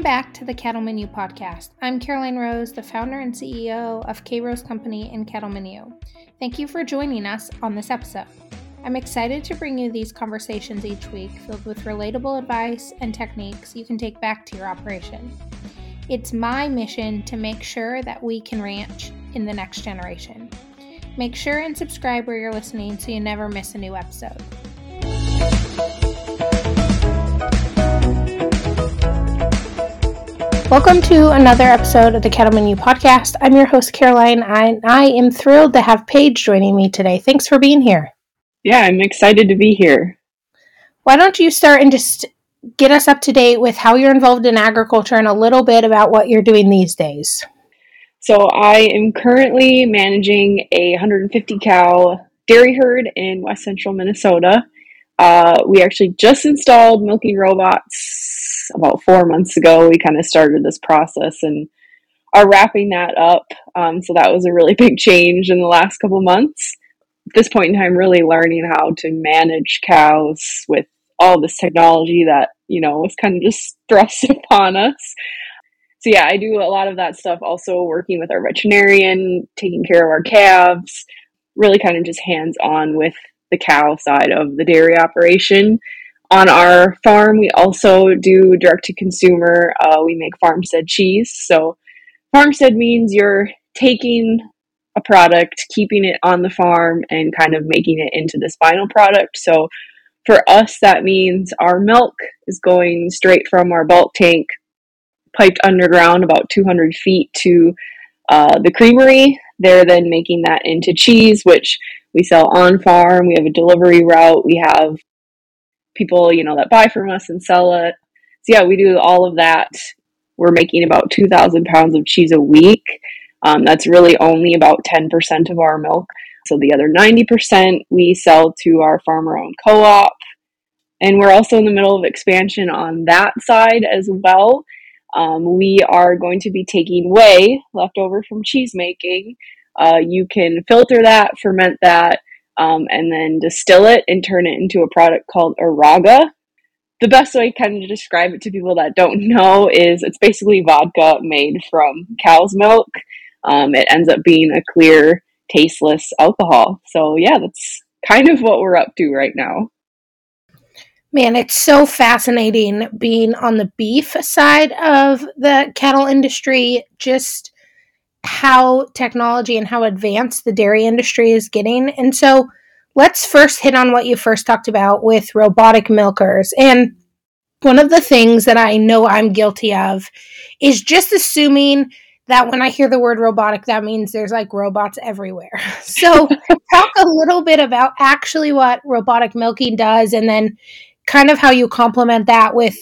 back to the Cattle Menu podcast. I'm Caroline Rose, the founder and CEO of K Rose Company and Cattle Menu. Thank you for joining us on this episode. I'm excited to bring you these conversations each week filled with relatable advice and techniques you can take back to your operation. It's my mission to make sure that we can ranch in the next generation. Make sure and subscribe where you're listening so you never miss a new episode. Welcome to another episode of the Cattle Menu podcast. I'm your host, Caroline, and I am thrilled to have Paige joining me today. Thanks for being here. Yeah, I'm excited to be here. Why don't you start and just get us up to date with how you're involved in agriculture and a little bit about what you're doing these days? So I am currently managing a 150 cow dairy herd in West Central Minnesota. We actually just installed milking robots about 4 months ago. We kind of started this process and are wrapping that up. So that was a really big change in the last couple months. At this point in time, really learning how to manage cows with all this technology that, was kind of just thrust upon us. So yeah, I do a lot of that stuff, also working with our veterinarian, taking care of our calves, really kind of just hands-on with the cow side of the dairy operation. On our farm, we also do direct-to-consumer. We make farmstead cheese. So farmstead means you're taking a product, keeping it on the farm, and kind of making it into this final product. So for us, that means our milk is going straight from our bulk tank, piped underground about 200 feet to the creamery. They're then making that into cheese, which we sell on farm. We have a delivery route. We have people, that buy from us and sell it. So yeah, we do all of that. We're making about 2,000 pounds of cheese a week. That's really only about 10% of our milk. So the other 90% we sell to our farmer-owned co-op. And we're also in the middle of expansion on that side as well. We are going to be taking whey left over from cheese making. You can filter that, ferment that, and then distill it and turn it into a product called Araga. The best way kind of to describe it to people that don't know is it's basically vodka made from cow's milk. It ends up being a clear, tasteless alcohol. So yeah, that's kind of what we're up to right now. Man, it's so fascinating being on the beef side of the cattle industry, just how technology and how advanced the dairy industry is getting. And so let's first hit on what you first talked about with robotic milkers. And one of the things that I know I'm guilty of is just assuming that when I hear the word robotic, that means there's like robots everywhere. So talk a little bit about actually what robotic milking does, and then kind of how you complement that with,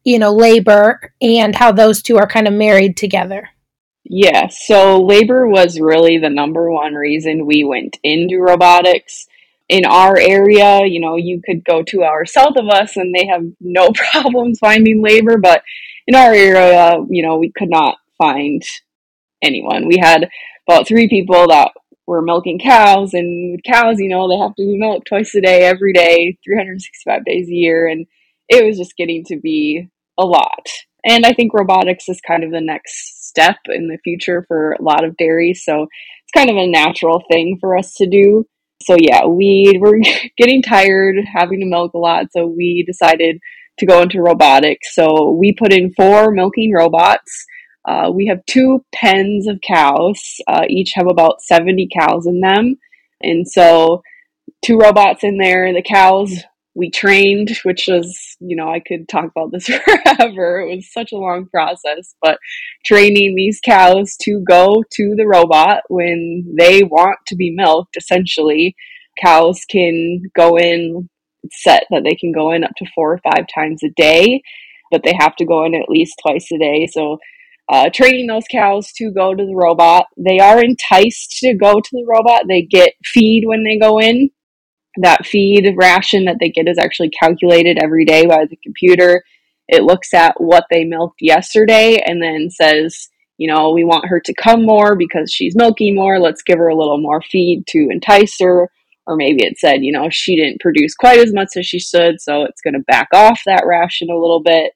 labor and how those two are kind of married together. Yeah, so labor was really the number one reason we went into robotics. In our area, you could go 2 hours south of us and they have no problems finding labor, but in our area, we could not find anyone. We had about 3 people that were milking cows, and with cows, they have to be milked twice a day, every day, 365 days a year, and it was just getting to be a lot. And I think robotics is kind of the next step in the future for a lot of dairies, so it's kind of a natural thing for us to do. So yeah, we were getting tired having to milk a lot, so we decided to go into robotics. So we put in 4 milking robots. We have 2 pens of cows. Each have about 70 cows in them. And so 2 robots in there. The cows we trained, which was, I could talk about this forever. It was such a long process, but training these cows to go to the robot when they want to be milked, essentially. Cows can go in, it's set that they can go in up to 4 or 5 times a day, but they have to go in at least twice a day. So training those cows to go to the robot. They are enticed to go to the robot. They get feed when they go in. That feed ration that they get is actually calculated every day by the computer. It looks at what they milked yesterday and then says, we want her to come more because she's milking more. Let's give her a little more feed to entice her. Or maybe it said, she didn't produce quite as much as she should, so it's going to back off that ration a little bit.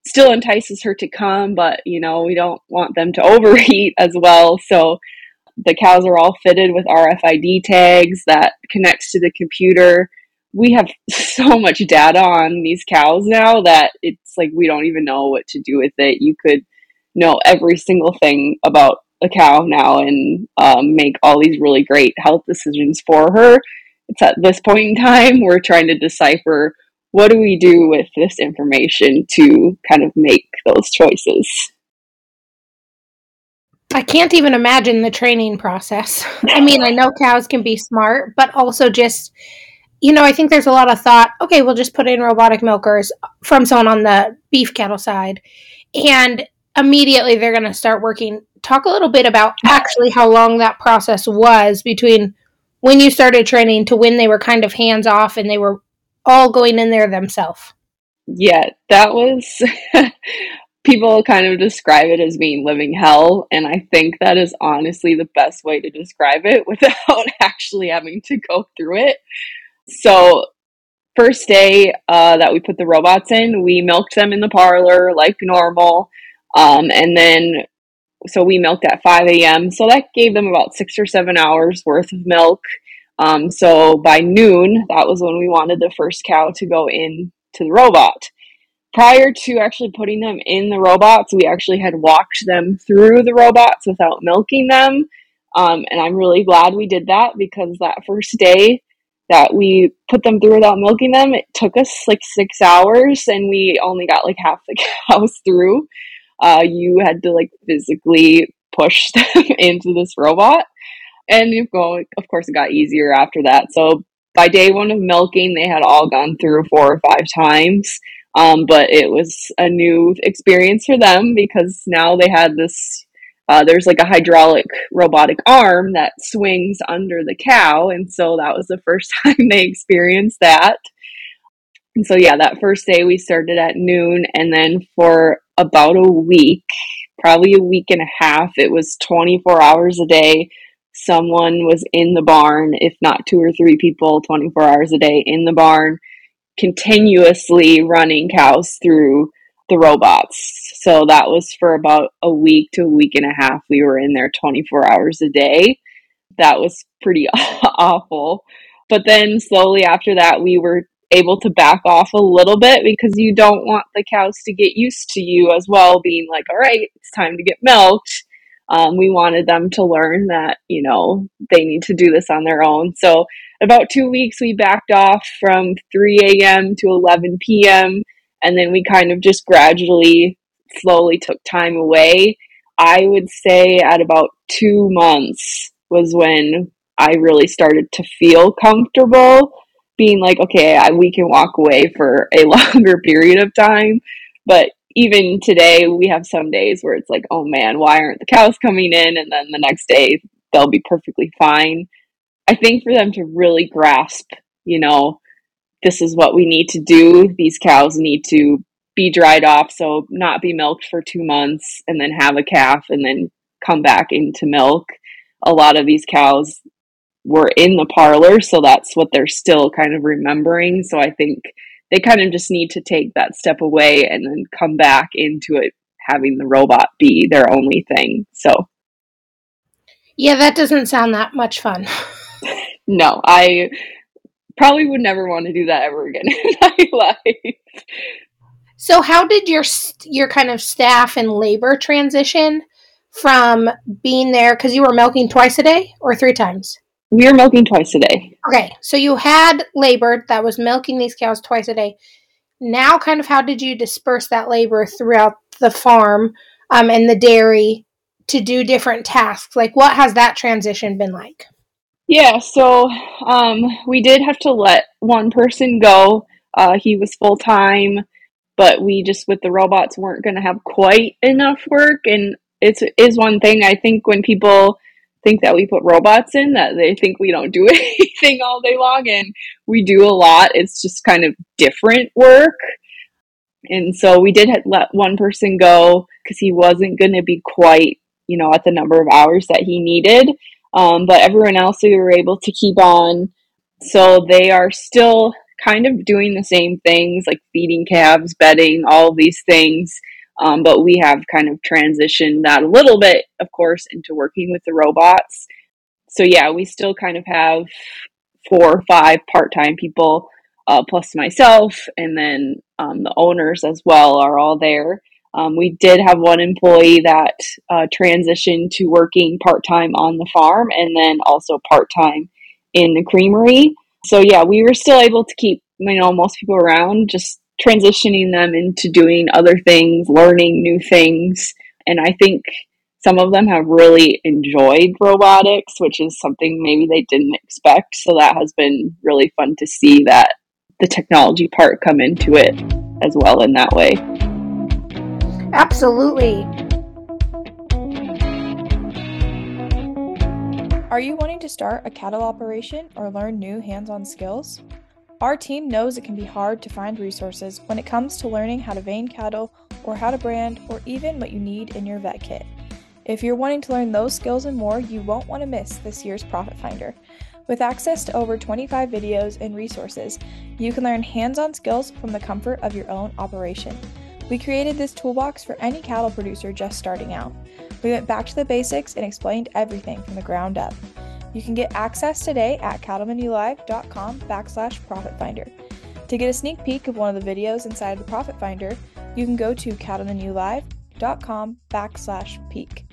still entices her to come, but you know, we don't want them to overeat as well. So the cows are all fitted with RFID tags that connects to the computer. We have so much data on these cows now that it's like we don't even know what to do with it. You could know every single thing about a cow now and make all these really great health decisions for her. It's at this point in time we're trying to decipher what do we do with this information to kind of make those choices. I can't even imagine the training process. I mean, I know cows can be smart, but also just, I think there's a lot of thought, okay, we'll just put in robotic milkers from someone on the beef cattle side, and immediately they're going to start working. Talk a little bit about actually how long that process was between when you started training to when they were kind of hands off and they were all going in there themselves. Yeah, that was people kind of describe it as being living hell, and I think that is honestly the best way to describe it without actually having to go through it. So, first day that we put the robots in, we milked them in the parlor like normal, and then so we milked at 5 a.m. So that gave them about 6 or 7 hours worth of milk. So by noon, that was when we wanted the first cow to go in to the robot. Prior to actually putting them in the robots, we actually had walked them through the robots without milking them. And I'm really glad we did that because that first day that we put them through without milking them, it took us like 6 hours and we only got like half the cows through. You had to like physically push them into this robot. And of course, it got easier after that. So by day one of milking, they had all gone through 4 or 5 times. But it was a new experience for them because now they had this. There's like a hydraulic robotic arm that swings under the cow, and so that was the first time they experienced that. And so, yeah, that first day we started at noon, and then for about a week, probably a week and a half, it was 24 hours a day. Someone was in the barn, if not 2 or 3 people, 24 hours a day in the barn, continuously running cows through the robots. So that was for about a week to a week and a half. We were in there 24 hours a day. That was pretty awful. But then slowly after that, we were able to back off a little bit because you don't want the cows to get used to you as well, being like, all right, it's time to get milked. We wanted them to learn that, they need to do this on their own. So about 2 weeks, we backed off from 3 a.m. to 11 p.m. And then we kind of just gradually, slowly took time away. I would say at about 2 months was when I really started to feel comfortable being like, okay, we can walk away for a longer period of time. But even today, we have some days where it's like, oh man, why aren't the cows coming in? And then the next day, they'll be perfectly fine. I think for them to really grasp, this is what we need to do. These cows need to be dried off, so not be milked for 2 months and then have a calf and then come back into milk. A lot of these cows were in the parlor, so that's what they're still kind of remembering. So I think they kind of just need to take that step away and then come back into it, having the robot be their only thing. So, Yeah, that doesn't sound that much fun. no, I probably would never want to do that ever again in my life. So, how did your kind of staff and labor transition from being there because you were milking twice a day or 3 times? We were milking twice a day. Okay, so you had labor that was milking these cows twice a day. Now, kind of, how did you disperse that labor throughout the farm and the dairy to do different tasks? Like, what has that transition been like? Yeah, so we did have to let one person go. He was full time, but we just with the robots weren't going to have quite enough work. And it is one thing I think when people think that we put robots in, that they think we don't do anything all day long, and we do a lot. It's just kind of different work. And so we did let one person go because he wasn't going to be quite, at the number of hours that he needed. But everyone else we were able to keep on. So they are still kind of doing the same things like feeding calves, bedding, all of these things. But we have kind of transitioned that a little bit, of course, into working with the robots. So yeah, we still kind of have 4 or 5 part-time people, plus myself, and then the owners as well are all there. We did have one employee that transitioned to working part-time on the farm and then also part-time in the creamery. So yeah, we were still able to keep, most people around, just transitioning them into doing other things, learning new things. And I think some of them have really enjoyed robotics, which is something maybe they didn't expect. So that has been really fun to see that the technology part come into it as well in that way. Absolutely. Are you wanting to start a cattle operation or learn new hands-on skills? Our team knows it can be hard to find resources when it comes to learning how to vein cattle or how to brand or even what you need in your vet kit. If you're wanting to learn those skills and more, you won't want to miss this year's Profit Finder. With access to over 25 videos and resources, you can learn hands-on skills from the comfort of your own operation. We created this toolbox for any cattle producer just starting out. We went back to the basics and explained everything from the ground up. You can get access today at cattlemenulive.com/Profit Finder. To get a sneak peek of one of the videos inside the Profit Finder, you can go to cattlemenulive.com/peek.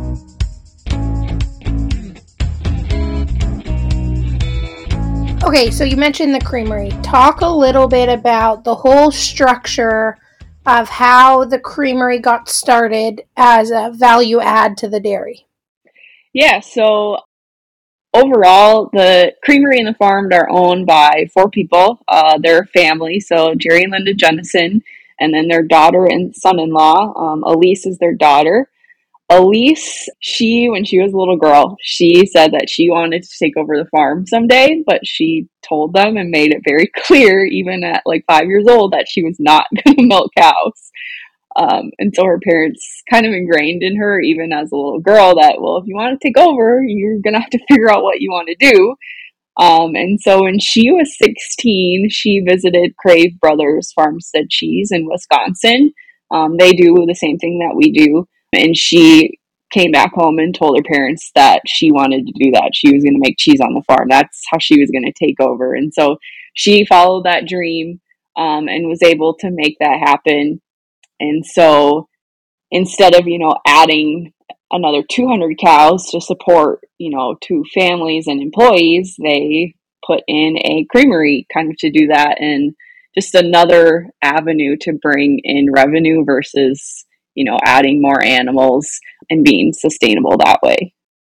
Okay, so you mentioned the creamery. Talk a little bit about the whole structure of how the creamery got started as a value add to the dairy. Yeah, so overall, the creamery and the farm are owned by 4 people. They're a family, so Jerry and Linda Jennison, and then their daughter and son-in-law. Elise is their daughter. Elise, when she was a little girl, she said that she wanted to take over the farm someday, but she told them and made it very clear, even at like 5 years old, that she was not going to milk cows. And so her parents kind of ingrained in her, even as a little girl, that, well, if you want to take over, you're going to have to figure out what you want to do. And so when she was 16, she visited Crave Brothers Farmstead Cheese in Wisconsin. They do the same thing that we do. And she came back home and told her parents that she wanted to do that. She was going to make cheese on the farm. That's how she was going to take over. And so she followed that dream, and was able to make that happen. And so instead of, adding another 200 cows to support, 2 families and employees, they put in a creamery kind of to do that, and just another avenue to bring in revenue versus, adding more animals and being sustainable that way.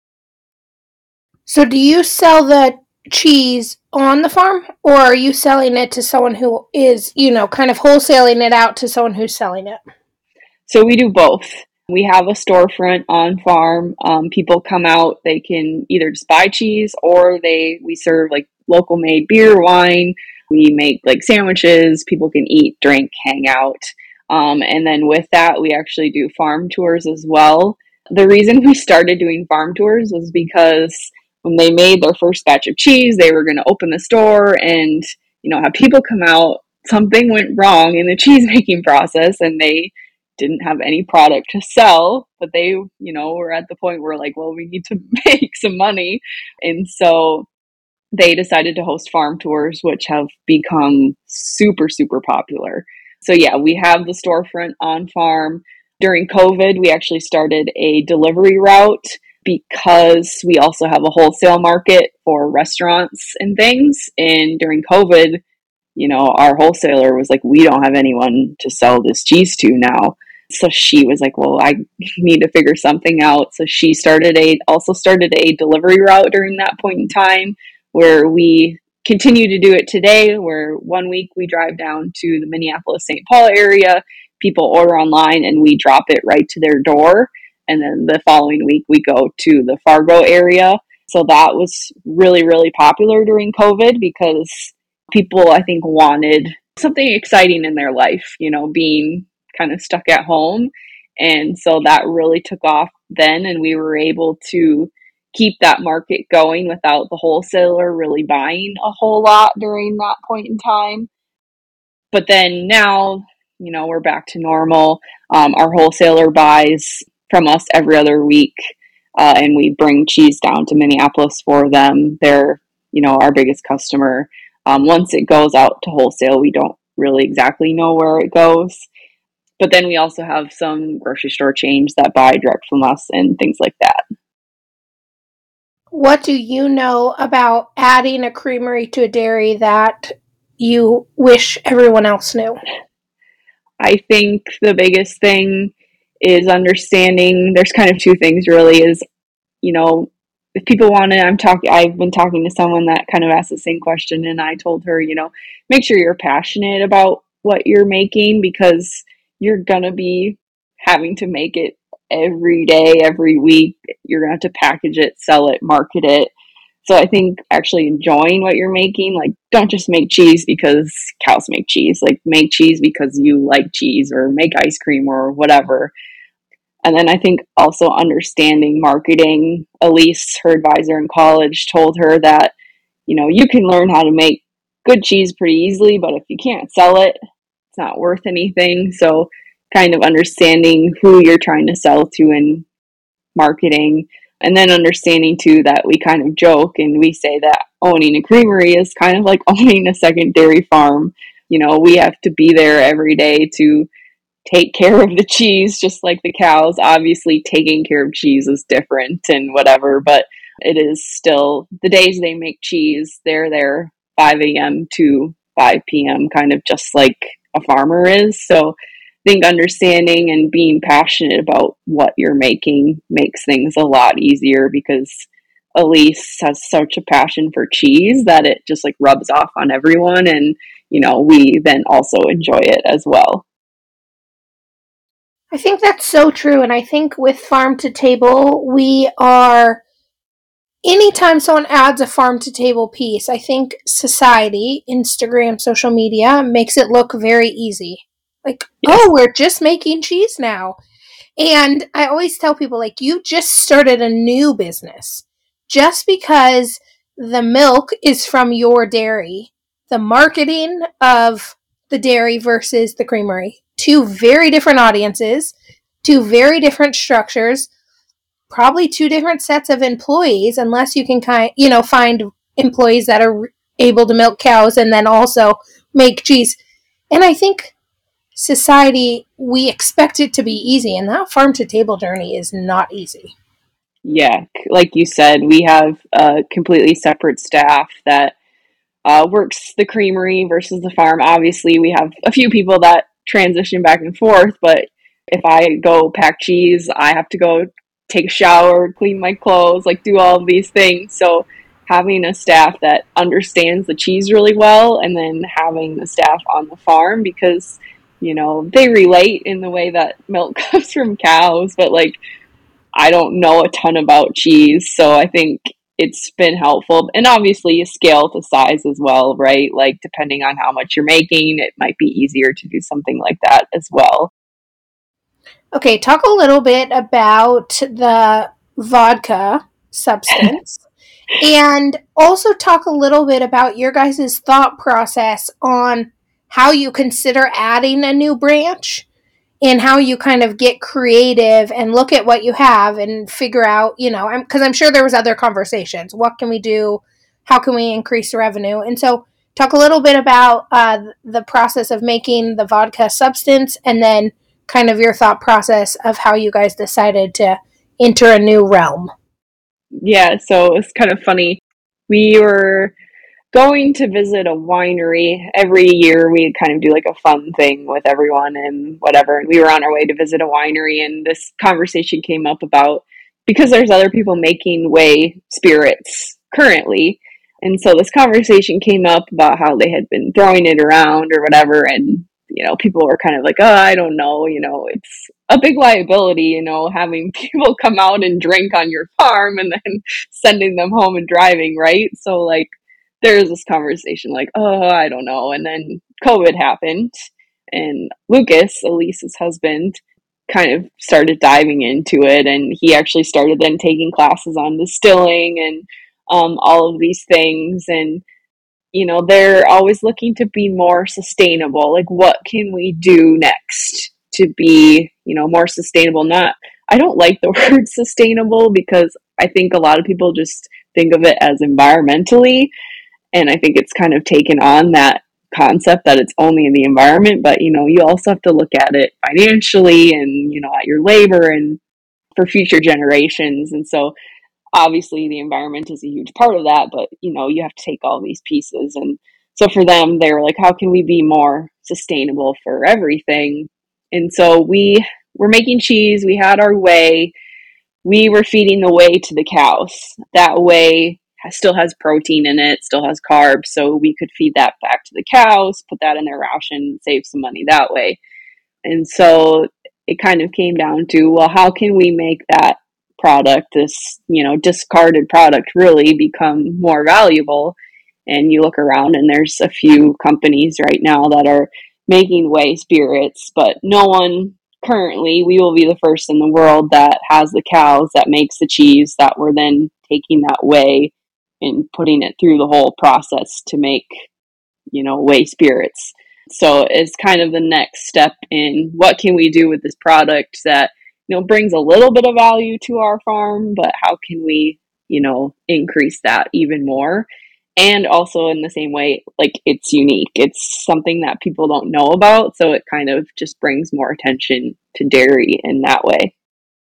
So do you sell the cheese on the farm, or are you selling it to someone who is, kind of wholesaling it out to someone who's selling it? So we do both. We have a storefront on farm. People come out, they can either just buy cheese, or we serve like local made beer, wine. We make like sandwiches. People can eat, drink, hang out. And then with that, we actually do farm tours as well. The reason we started doing farm tours was because when they made their first batch of cheese, they were going to open the store and, have people come out. Something went wrong in the cheese making process, and they didn't have any product to sell, but they, were at the point where like, well, we need to make some money. And so they decided to host farm tours, which have become super, super popular. So yeah, we have the storefront on farm. During COVID, we actually started a delivery route because we also have a wholesale market for restaurants and things. And during COVID, our wholesaler was like, we don't have anyone to sell this cheese to now. So she was like, well, I need to figure something out. So she also started a delivery route during that point in time, where we continue to do it today, where one week we drive down to the Minneapolis-St. Paul area, people order online, and we drop it right to their door. And then the following week we go to the Fargo area. So that was really, really popular during COVID because people, I think, wanted something exciting in their life, being kind of stuck at home. And so that really took off then, and we were able to keep that market going without the wholesaler really buying a whole lot during that point in time. But then now, we're back to normal. Our wholesaler buys from us every other week, and we bring cheese down to Minneapolis for them. They're, our biggest customer. Once it goes out to wholesale, we don't really exactly know where it goes. But then we also have some grocery store chains that buy direct from us and things like that. What do you know about adding a creamery to a dairy that you wish everyone else knew? I think the biggest thing is understanding. There's kind of two things really. Is if people want to, I've been talking to someone that kind of asked the same question, and I told her, make sure you're passionate about what you're making, because you're gonna be having to make it every day, every week. You're gonna have to package it, sell it, market it. So I think actually enjoying what you're making, like, don't just make cheese because cows make cheese. Like, make cheese because you like cheese, or make ice cream or whatever. And then I think also understanding marketing. Elise, her advisor in college, told her that, you can learn how to make good cheese pretty easily, but if you can't sell it, it's not worth anything. So kind of understanding who you're trying to sell to in marketing. And then understanding too that we kind of joke and we say that owning a creamery is kind of like owning a second dairy farm. We have to be there every day to take care of the cheese, just like the cows. Obviously, taking care of cheese is different and whatever, but it is still the days they make cheese, they're there 5 a.m. to 5 p.m., kind of just like a farmer is. So I think understanding and being passionate about what you're making makes things a lot easier, because Elise has such a passion for cheese that it just like rubs off on everyone. And, we then also enjoy it as well. I think that's so true. And I think with Farm to Table, anytime someone adds a farm to table piece, I think society, Instagram, social media makes it look very easy. Like, yes. Oh, we're just making cheese now. And I always tell people, like, you just started a new business. Just because the milk is from your dairy, the marketing of the dairy versus the creamery, two very different audiences, two very different structures, probably two different sets of employees, unless you can find employees that are able to milk cows and then also make cheese. And I think society, we expect it to be easy, and that farm to table journey is not easy. Yeah, like you said, we have a completely separate staff that works the creamery versus the farm. Obviously, we have a few people that transition back and forth, but if I go pack cheese, I have to go take a shower, clean my clothes, like do all of these things. So having a staff that understands the cheese really well, and then having the staff on the farm, because they relate in the way that milk comes from cows, but like I don't know a ton about cheese, so I think it's been helpful. And obviously you scale to size as well, right? Like depending on how much you're making, it might be easier to do something like that as well. Okay, talk a little bit about the vodka substance. And also talk a little bit about your guys' thought process on how you consider adding a new branch, and how you kind of get creative and look at what you have and figure out, because I'm sure there was other conversations. What can we do? How can we increase revenue? And so talk a little bit about the process of making the vodka substance, and then kind of your thought process of how you guys decided to enter a new realm. Yeah, so it's kind of funny. We were going to visit a winery every year. We kind of do like a fun thing with everyone and whatever. And we were on our way to visit a winery, and this conversation came up about, because there's other people making whey spirits currently. And so this conversation came up about how they had been throwing it around or whatever. And, people were kind of like, oh, I don't know, it's a big liability, having people come out and drink on your farm and then sending them home and driving, right? So like, there's this conversation like, oh, I don't know. And then COVID happened, and Lucas, Elise's husband, kind of started diving into it, and he actually started then taking classes on distilling and all of these things. And they're always looking to be more sustainable. Like, what can we do next to be more sustainable? Not I don't like the word sustainable, because I think a lot of people just think of it as environmentally, and I think it's kind of taken on that concept that it's only in the environment. But you also have to look at it financially, and at your labor and for future generations. And so obviously the environment is a huge part of that, but you have to take all these pieces. And so for them, they were like, how can we be more sustainable for everything? And so we were making cheese. We had our whey. We were feeding the whey to the cows. That whey still has protein in it, still has carbs, so we could feed that back to the cows, put that in their ration, save some money that way. And so it kind of came down to, well, how can we make that product, this discarded product, really become more valuable? And you look around, and there's a few companies right now that are making whey spirits, but no one currently. We will be the first in the world that has the cows that makes the cheese, that we're then taking that whey and putting it through the whole process to make whey spirits. So it's kind of the next step in what can we do with this product that brings a little bit of value to our farm, but how can we increase that even more? And also in the same way, like, it's unique. It's something that people don't know about, so it kind of just brings more attention to dairy in that way.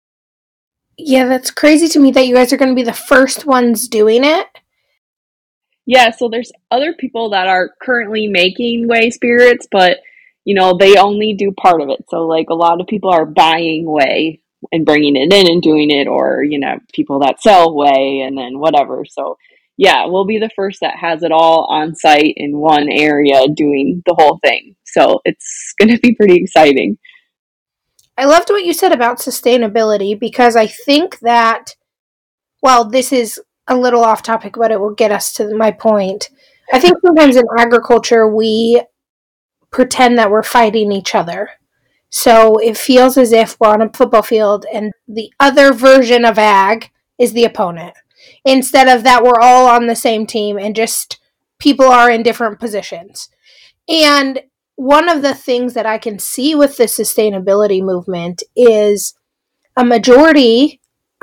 Yeah, that's crazy to me that you guys are going to be the first ones doing it. Yeah, so there's other people that are currently making whey spirits, but they only do part of it. So like, a lot of people are buying whey and bringing it in and doing it, or people that sell whey and then whatever. So yeah, we'll be the first that has it all on site in one area doing the whole thing. So it's going to be pretty exciting. I loved what you said about sustainability, because I think that, well, this is a little off topic, but it will get us to my point. I think sometimes in agriculture, we pretend that we're fighting each other. So it feels as if we're on a football field and the other version of ag is the opponent, instead of that we're all on the same team and just people are in different positions. And one of the things that I can see with the sustainability movement is a majority,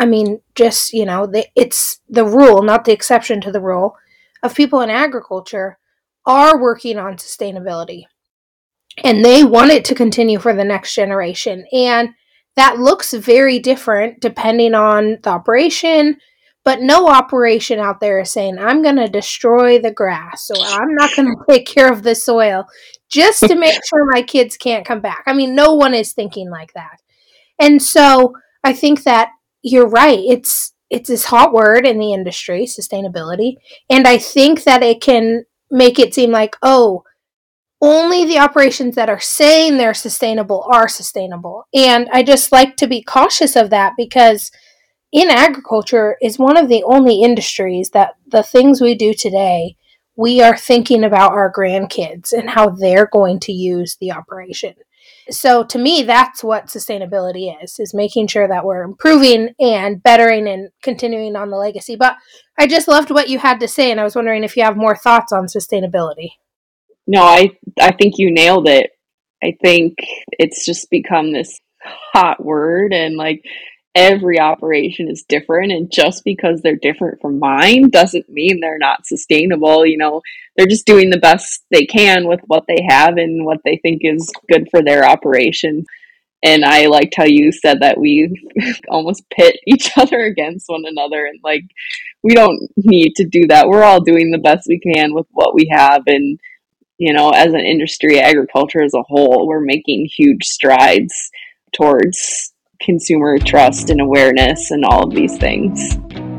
it's the rule, not the exception to the rule, of people in agriculture are working on sustainability. And they want it to continue for the next generation. And that looks very different depending on the operation, but no operation out there is saying, I'm going to destroy the grass, or I'm not going to take care of the soil just to make sure my kids can't come back. No one is thinking like that. And so I think that you're right. It's this hot word in the industry, sustainability. And I think that it can make it seem like, oh, only the operations that are saying they're sustainable are sustainable. And I just like to be cautious of that, because in agriculture is one of the only industries that the things we do today, we are thinking about our grandkids and how they're going to use the operation. So to me, that's what sustainability is making sure that we're improving and bettering and continuing on the legacy. But I just loved what you had to say, and I was wondering if you have more thoughts on sustainability. No, I think you nailed it. I think it's just become this hot word, and like, every operation is different, and just because they're different from mine doesn't mean they're not sustainable. They're just doing the best they can with what they have and what they think is good for their operation. And I liked how you said that we almost pit each other against one another, and like, we don't need to do that. We're all doing the best we can with what we have, and as an industry, agriculture as a whole, we're making huge strides towards consumer trust and awareness and all of these things.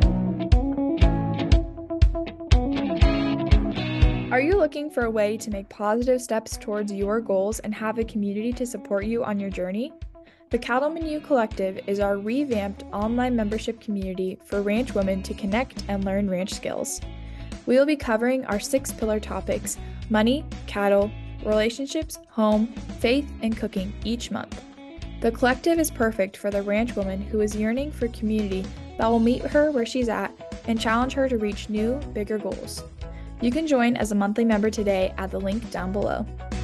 Are you looking for a way to make positive steps towards your goals and have a community to support you on your journey? The Cattleman U Collective is our revamped online membership community for ranch women to connect and learn ranch skills. We will be covering our 6 pillar topics: money, cattle, relationships, home, faith, and cooking each month. The collective is perfect for the ranch woman who is yearning for community that will meet her where she's at and challenge her to reach new, bigger goals. You can join as a monthly member today at the link down below.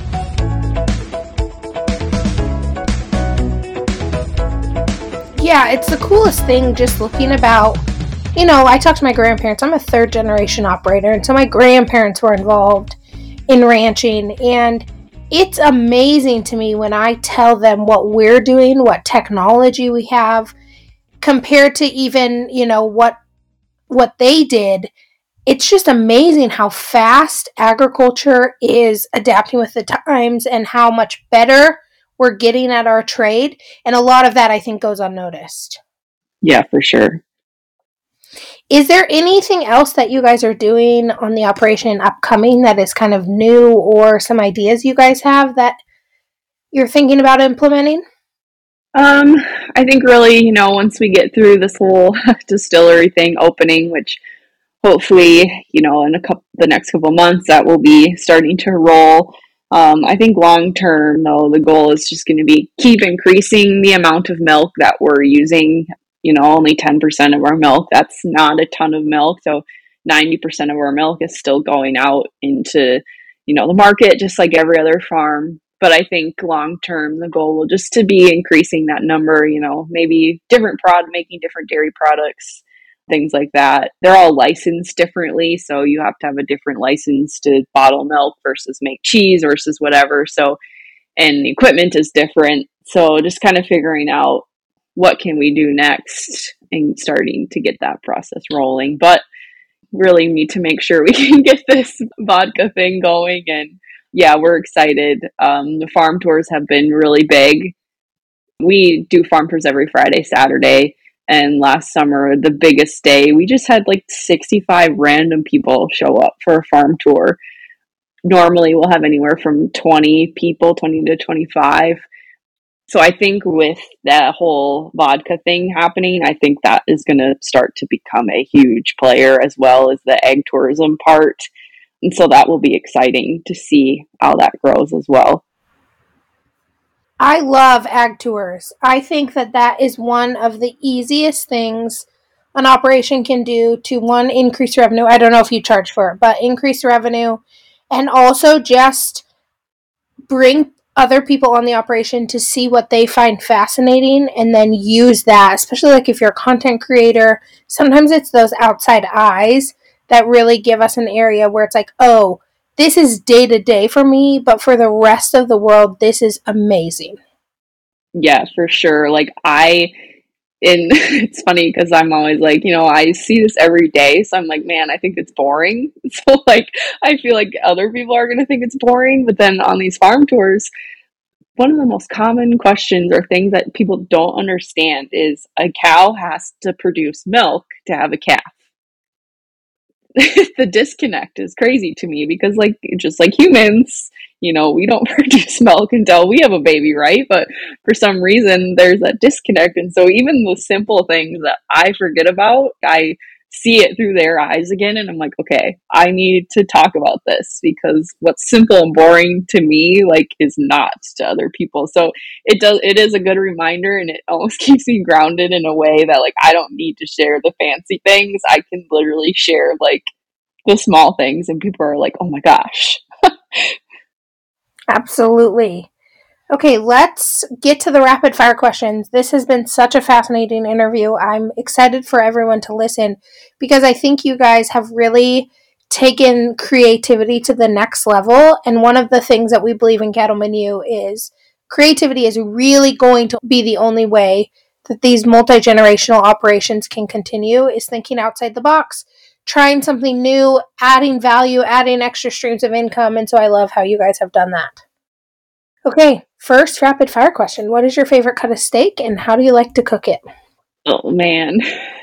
Yeah, it's the coolest thing just looking about, I talked to my grandparents. I'm a third generation operator, and so my grandparents were involved in ranching, and it's amazing to me when I tell them what we're doing, what technology we have, compared to even, what they did. It's just amazing how fast agriculture is adapting with the times and how much better we're getting at our trade. And a lot of that, I think, goes unnoticed. Yeah, for sure. Is there anything else that you guys are doing on the operation upcoming that is kind of new, or some ideas you guys have that you're thinking about implementing? I think really, once we get through this whole distillery thing opening, which hopefully, in the next couple months, that will be starting to roll. I think long term, though, the goal is just going to be keep increasing the amount of milk that we're using. Only 10% of our milk. That's not a ton of milk. So 90% of our milk is still going out into, the market, just like every other farm. But I think long term, the goal will just to be increasing that number, maybe making different dairy products, things like that. They're all licensed differently. So you have to have a different license to bottle milk versus make cheese versus whatever. So, and the equipment is different. So just kind of figuring out what can we do next and starting to get that process rolling. But really need to make sure we can get this vodka thing going. And yeah, we're excited. The farm tours have been really big. We do farm tours every Friday, Saturday. And last summer, the biggest day, we just had like 65 random people show up for a farm tour. Normally, we'll have anywhere from 20 people, 20 to 25. So I think with that whole vodka thing happening, I think that is going to start to become a huge player, as well as the ag tourism part. And so that will be exciting to see how that grows as well. I love ag tours. I think that is one of the easiest things an operation can do to, one, increase revenue. I don't know if you charge for it, but increase revenue, and also just bring other people on the operation to see what they find fascinating, and then use that, especially like if you're a content creator. Sometimes it's those outside eyes that really give us an area where it's like, oh, this is day to day for me, but for the rest of the world, this is amazing. Yeah, for sure. It's funny because I'm always like, I see this every day. So I'm like, man, I think it's boring. So I feel like other people are going to think it's boring. But then on these farm tours, one of the most common questions or things that people don't understand is a cow has to produce milk to have a calf. The disconnect is crazy to me because just like humans, we don't produce milk until we have a baby, right? But for some reason there's that disconnect. And so even the simple things that I forget about, I see it through their eyes again, and I'm like, okay, I need to talk about this, because what's simple and boring to me is not to other people. So it is a good reminder, and it almost keeps me grounded in a way that I don't need to share the fancy things. I can literally share the small things, and people are like, oh my gosh. Absolutely. Okay, let's get to the rapid fire questions. This has been such a fascinating interview. I'm excited for everyone to listen, because I think you guys have really taken creativity to the next level. And one of the things that we believe in Cattleman U is creativity is really going to be the only way that these multi-generational operations can continue, is thinking outside the box, trying something new, adding value, adding extra streams of income. And so I love how you guys have done that. Okay, first rapid fire question. What is your favorite cut of steak, and how do you like to cook it? Oh man.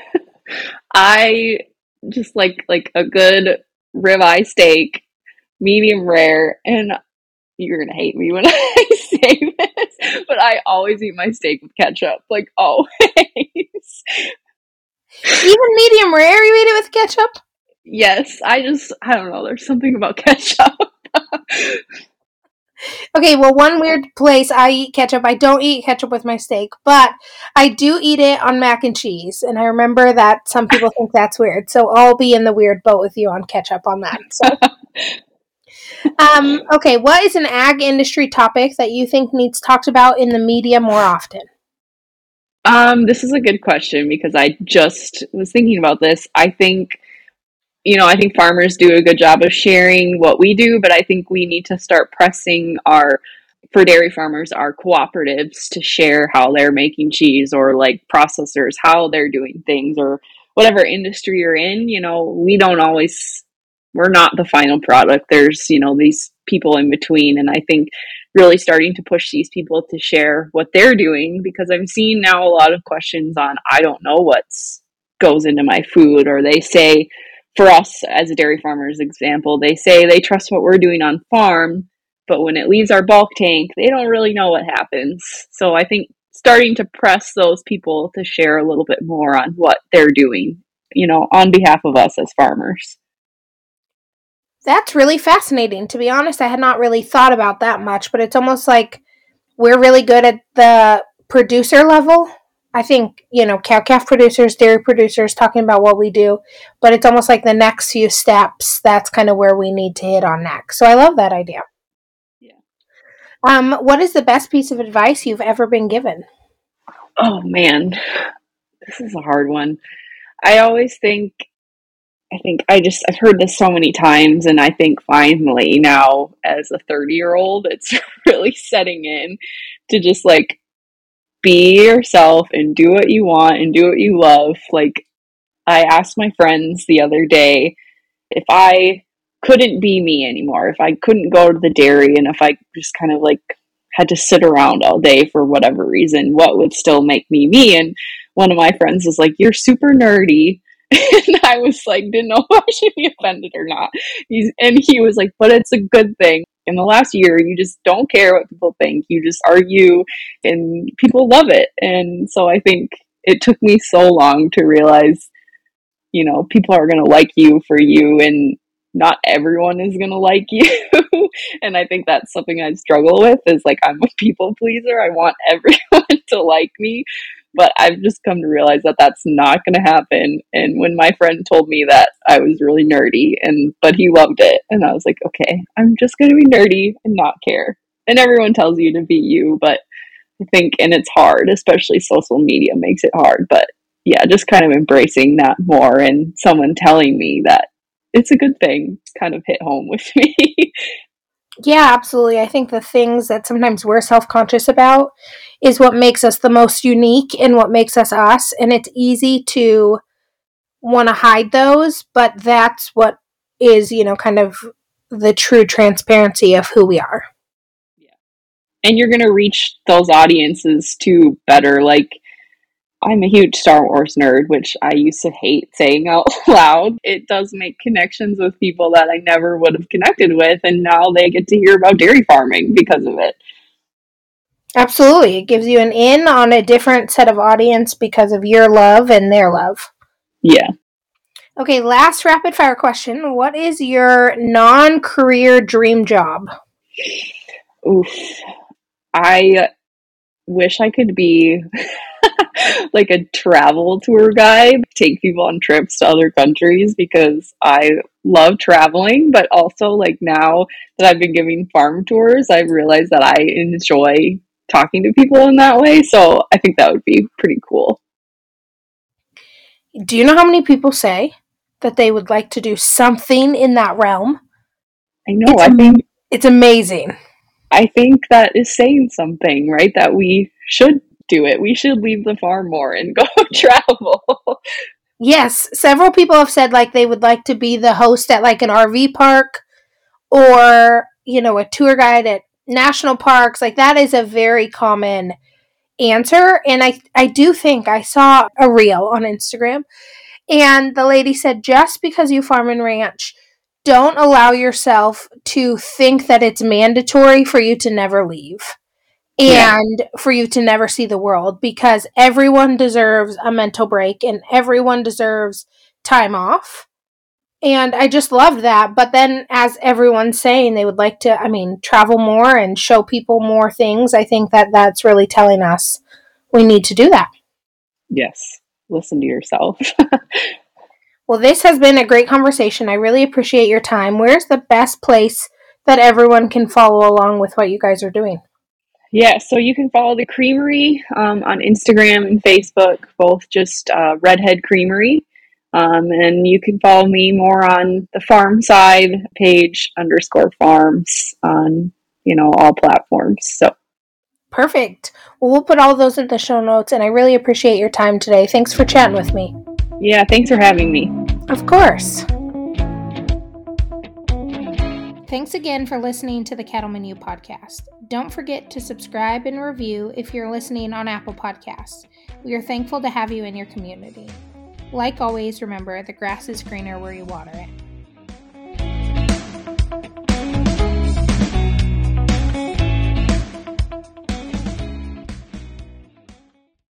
I just like a good ribeye steak, medium rare, and you're gonna hate me when I say this, but I always eat my steak with ketchup. Always. Even medium rare, you eat it with ketchup? Yes, I don't know, there's something about ketchup. Okay, well, one weird place I eat ketchup. I don't eat ketchup with my steak, but I do eat it on mac and cheese. And I remember that some people think that's weird. So I'll be in the weird boat with you on ketchup on that. So, okay, what is an ag industry topic that you think needs talked about in the media more often? This is a good question because I just was thinking about this. I think farmers do a good job of sharing what we do, but I think we need to start pressing for dairy farmers, our cooperatives to share how they're making cheese, or like processors, how they're doing things, or whatever industry you're in. We're not the final product. There's, these people in between. And I think really starting to push these people to share what they're doing, because I'm seeing now a lot of questions on, I don't know what's goes into my food, or they say, for us as a dairy farmers example, they say they trust what we're doing on farm, but when it leaves our bulk tank, they don't really know what happens. So I think starting to press those people to share a little bit more on what they're doing, on behalf of us as farmers. That's really fascinating. To be honest, I had not really thought about that much, but it's almost like we're really good at the producer level. I think, cow-calf producers, dairy producers talking about what we do, but it's almost like the next few steps, that's kind of where we need to hit on next. So I love that idea. Yeah. What is the best piece of advice you've ever been given? Oh man, this is a hard one. I always I've heard this so many times, and I think finally now, as a 30-year-old, it's really setting in to just like be yourself and do what you want and do what you love. Like, I asked my friends the other day if I couldn't be me anymore, if I couldn't go to the dairy, and if I just kind of like had to sit around all day for whatever reason, what would still make me me? And one of my friends was like, "You're super nerdy." And I was like, didn't know if I should be offended or not. He was like, but it's a good thing. In the last year, you just don't care what people think. You just are you, and people love it. And so I think it took me so long to realize, people are going to like you for you, and not everyone is going to like you. And I think that's something I struggle with, is like, I'm a people pleaser. I want everyone to like me, but I've just come to realize that that's not going to happen. And when my friend told me that, I was really nerdy, but he loved it. And I was like, okay, I'm just going to be nerdy and not care. And everyone tells you to be you, but I think, and it's hard, especially social media makes it hard, but yeah, just kind of embracing that more, and someone telling me that it's a good thing kind of hit home with me. Yeah, absolutely. I think the things that sometimes we're self conscious about is what makes us the most unique and what makes us us. And it's easy to want to hide those, but that's what is, kind of the true transparency of who we are. Yeah. And you're going to reach those audiences too better. Like, I'm a huge Star Wars nerd, which I used to hate saying out loud. It does make connections with people that I never would have connected with, and now they get to hear about dairy farming because of it. Absolutely. It gives you an in on a different set of audience because of your love and their love. Yeah. Okay, last rapid fire question. What is your non-career dream job? Oof. I wish I could be like a travel tour guide, take people on trips to other countries, because I love traveling, but also like now that I've been giving farm tours, I've realized that I enjoy talking to people in that way. So I think that would be pretty cool. Do you know how many people say that they would like to do something in that realm? I know. It's amazing. I think that is saying something, right? That we should do it. We should leave the farm more and go travel. Yes, several people have said like they would like to be the host at like an RV park, or, a tour guide at national parks. Like that is a very common answer. And I do think I saw a reel on Instagram, and the lady said, just because you farm and ranch, don't allow yourself to think that it's mandatory for you to never leave and for you to never see the world, because everyone deserves a mental break and everyone deserves time off. And I just loved that. But then, as everyone's saying, they would like to, travel more and show people more things. I think that that's really telling us we need to do that. Yes. Listen to yourself. Well, this has been a great conversation. I really appreciate your time. Where's the best place that everyone can follow along with what you guys are doing? Yeah, so you can follow the Creamery on Instagram and Facebook, both just Redhead Creamery. And you can follow me more on the farm side, page _farms on, all platforms. So Perfect. Well, we'll put all those in the show notes, and I really appreciate your time today. Thanks for chatting with me. Yeah, thanks for having me. Of course. Thanks again for listening to the Cattleman U podcast. Don't forget to subscribe and review if you're listening on Apple Podcasts. We are thankful to have you in your community. Like always, remember, the grass is greener where you water it.